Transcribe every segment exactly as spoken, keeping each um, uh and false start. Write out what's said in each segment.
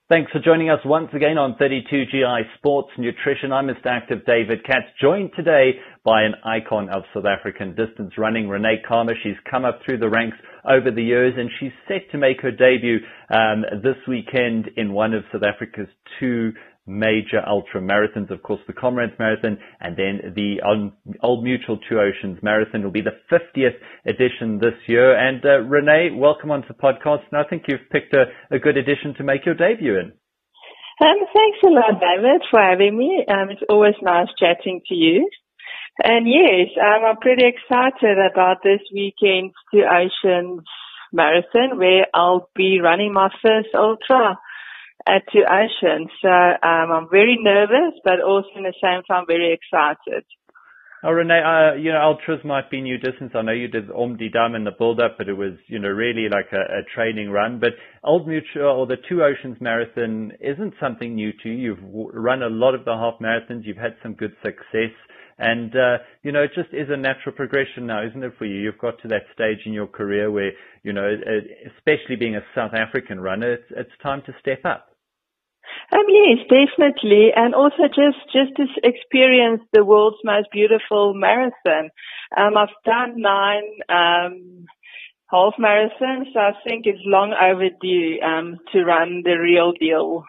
Thanks for joining us once again on thirty-two G I Sports Nutrition. I'm Mister Active David Katz, joined today by an icon of South African distance running, Renee Kama. She's come up through the ranks over the years and she's set to make her debut um, this weekend in one of South Africa's two major ultra marathons, of course, the Comrades Marathon and then the Old Mutual Two Oceans Marathon will be the fiftieth edition this year. And uh, Renee, welcome onto the podcast. And I think you've picked a, a good edition to make your debut in. Um, thanks a lot, David, for having me. Um, it's always nice chatting to you. And yes, um, I'm pretty excited about this weekend's Two Oceans Marathon, where I'll be running my first ultra at Two Oceans. So um, I'm very nervous, but also in the same time very excited. Oh, Renee, uh, you know, ultras might be new distance. I know you did Omdedam in the build-up, but it was, you know, really like a, a training run. But Old Mutual or the Two Oceans Marathon isn't something new to you. You've run a lot of the half marathons. You've had some good success. And, uh, you know, it just is a natural progression now, isn't it, for you? You've got to that stage in your career where, you know, especially being a South African runner, it's, it's time to step up. Um, yes, definitely. And also just, just to experience the world's most beautiful marathon. Um, I've done nine, um, half marathons, so I think it's long overdue, um, to run the real deal.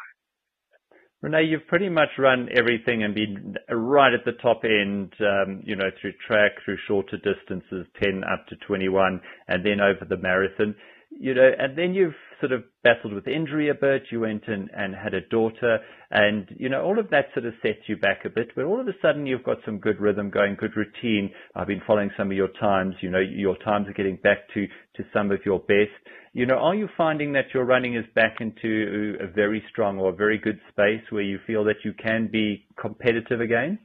Renee, you've pretty much run everything and been right at the top end, um, you know, through track, through shorter distances, ten up to twenty-one, and then over the marathon. You know, and then you've sort of battled with injury a bit. You went in and had a daughter and, you know, all of that sort of sets you back a bit. But all of a sudden you've got some good rhythm going, good routine. I've been following some of your times. You know, your times are getting back to, to some of your best. You know, are you finding that your running is back into a very strong or a very good space where you feel that you can be competitive again?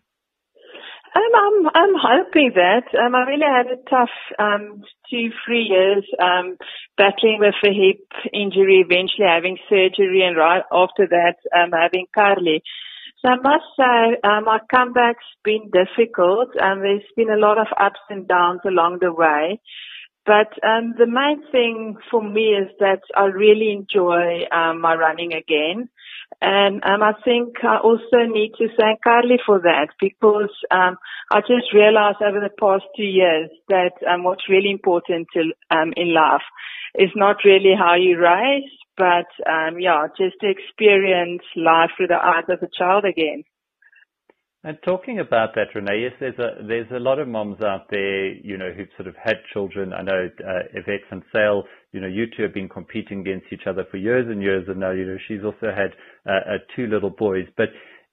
Um, I'm, I'm hoping that. Um, I really had a tough um, two, three years um, battling with a hip injury, eventually having surgery, and right after that um, having Carly. So I must say um, my comeback's been difficult. Um, there's been a lot of ups and downs along the way. But um, the main thing for me is that I really enjoy um, my running again. And um, I think I also need to thank Carly for that because um, I just realized over the past two years that um, what's really important to, um, in life is not really how you race, but um, yeah, just to experience life through the eyes of a child again. And talking about that, Renee, yes, there's a there's a lot of moms out there, you know, who've sort of had children. I know uh, Yvette and Sale, you know, you two have been competing against each other for years and years, and now, you know, she's also had uh, uh, two little boys. But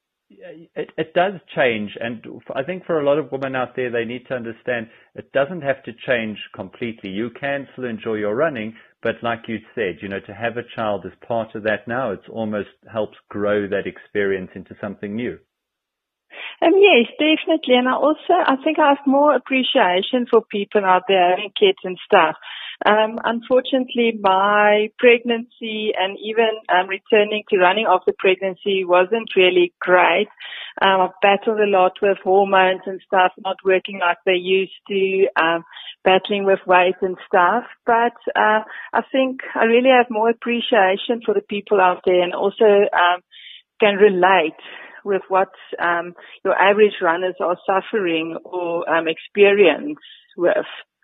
it, it does change, and I think for a lot of women out there, they need to understand it doesn't have to change completely. You can still enjoy your running, but like you said, you know, to have a child as part of that now, it's almost helps grow that experience into something new. Um, yes, definitely. And I also, I think I have more appreciation for people out there having kids and stuff. Um, unfortunately, my pregnancy and even um, returning to running after pregnancy wasn't really great. Um, I've battled a lot with hormones and stuff, not working like they used to, um, battling with weight and stuff. But uh, I think I really have more appreciation for the people out there and also um, can relate with what um, your average runners are suffering or um, experience with.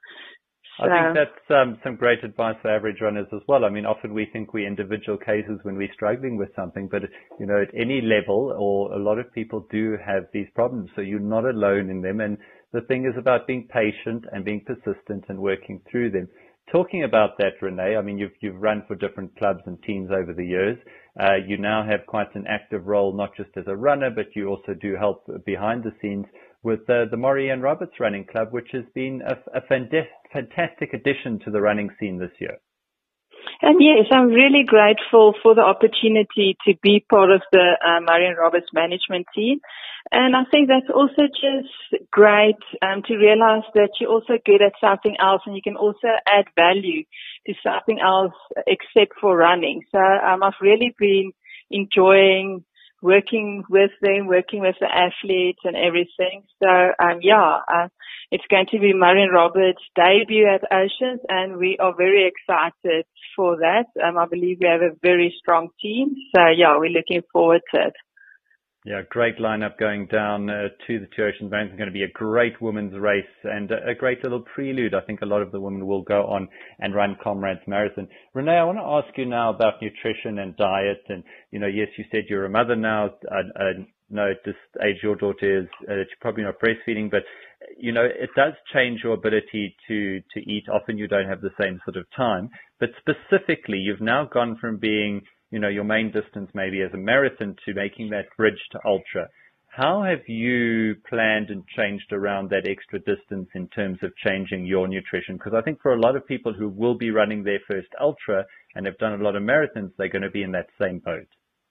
So. I think that's um, some great advice for average runners as well. I mean, often we think we're individual cases when we're struggling with something, but, you know, at any level, or a lot of people do have these problems, so you're not alone in them. And the thing is about being patient and being persistent and working through them. Talking about that, Renee, I mean, you've you've run for different clubs and teams over the years. Uh, you now have quite an active role, not just as a runner, but you also do help behind the scenes with uh, the Maurie and Roberts Running Club, which has been a, a fantastic addition to the running scene this year. And yes, I'm really grateful for the opportunity to be part of the uh, Maurie and Roberts management team. And I think that's also just great um, to realize that you're also good at something else and you can also add value to something else except for running. So um, I've really been enjoying working with them, working with the athletes and everything. So, um, yeah, uh, it's going to be Murray and Roberts' debut at Oceans, and we are very excited for that. Um, I believe we have a very strong team. So, yeah, we're looking forward to it. Yeah, great lineup going down uh, to the Two Oceans Marathon. It's going to be a great women's race and a, a great little prelude. I think a lot of the women will go on and run Comrades Marathon. Renee, I want to ask you now about nutrition and diet. And, you know, yes, you said you're a mother now. I, I know at this age your daughter is, uh, she's probably not breastfeeding, but, you know, it does change your ability to, to eat. Often you don't have the same sort of time. But specifically, you've now gone from being you know, your main distance maybe as a marathon to making that bridge to ultra. How have you planned and changed around that extra distance in terms of changing your nutrition? Because I think for a lot of people who will be running their first ultra and have done a lot of marathons, they're going to be in that same boat.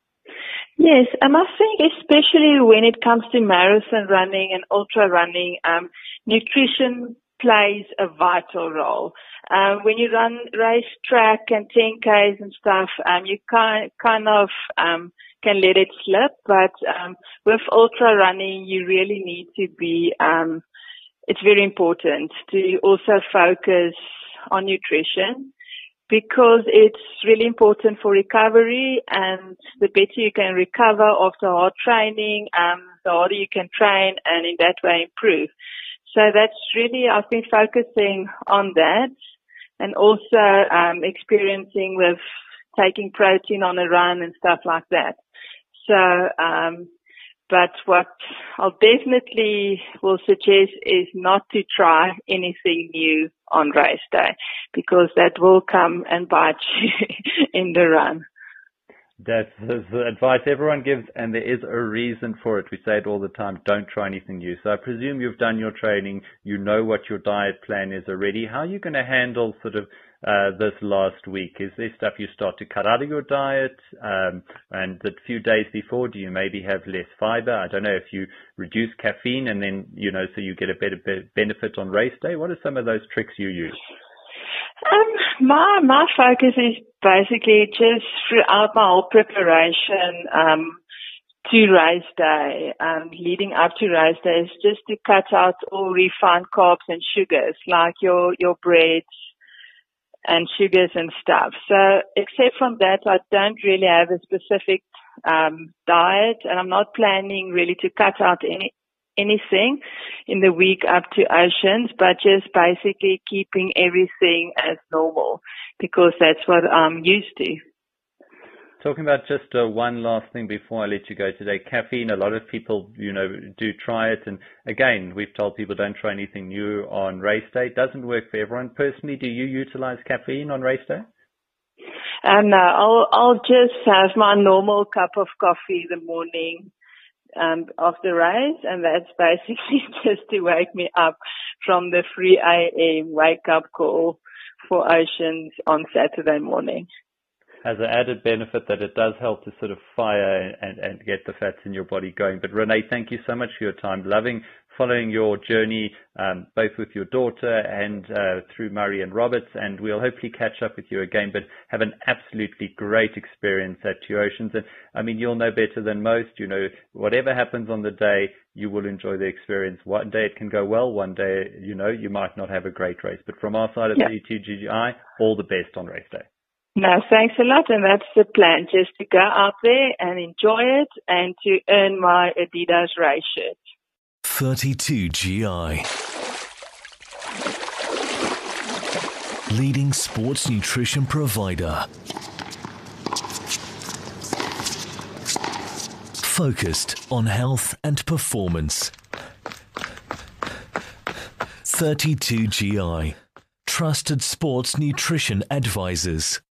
Yes, um, I think especially when it comes to marathon running and ultra running, um, nutrition plays a vital role. Um, when you run race track and ten Ks and stuff, um, you kind kind of um, can let it slip. But um, with ultra running, you really need to be. Um, it's very important to also focus on nutrition because it's really important for recovery. And the better you can recover after hard training, um, the harder you can train, and in that way improve. So that's really, I've been focusing on that and also um, experiencing with taking protein on a run and stuff like that. So, um, but what I'll definitely will suggest is not to try anything new on race day because that will come and bite you in the run. That's the advice everyone gives, and there is a reason for it. We say it all the time, don't try anything new. So I presume you've done your training, you know what your diet plan is already. How are you going to handle sort of uh, this last week? Is there stuff you start to cut out of your diet? Um, and the few days before, do you maybe have less fiber? I don't know if you reduce caffeine and then, you know, so you get a better benefit on race day. What are some of those tricks you use? Um, my, my focus is basically just throughout my whole preparation, um, to race day, um, leading up to race day is just to cut out all refined carbs and sugars, like your, your breads and sugars and stuff. So except from that, I don't really have a specific, um, diet, and I'm not planning really to cut out any, anything in the week up to Oceans, but just basically keeping everything as normal because that's what I'm used to. Talking about just uh, one last thing before I let you go today, caffeine. A lot of people, you know, do try it. And again, we've told people don't try anything new on race day. It doesn't work for everyone. Personally, do you utilize caffeine on race day? Um, no, I'll, I'll just have my normal cup of coffee in the morning um, of the race, and that's basically just to wake me up from the three a.m. wake-up call for Oceans on Saturday morning. Has an added benefit that it does help to sort of fire and, and get the fats in your body going. But Renee, thank you so much for your time. Loving following your journey, um, both with your daughter and uh, through Murray and Roberts. And we'll hopefully catch up with you again, but have an absolutely great experience at Two Oceans. And I mean, you'll know better than most, you know, whatever happens on the day, you will enjoy the experience. One day it can go well, one day, you know, you might not have a great race. But from our side of yeah. the T G I, all the best on race day. No, thanks a lot. And that's the plan, just to go out there and enjoy it and to earn my Adidas race shirt. thirty-two G I. Leading sports nutrition provider. Focused on health and performance. thirty-two G I. Trusted sports nutrition advisors.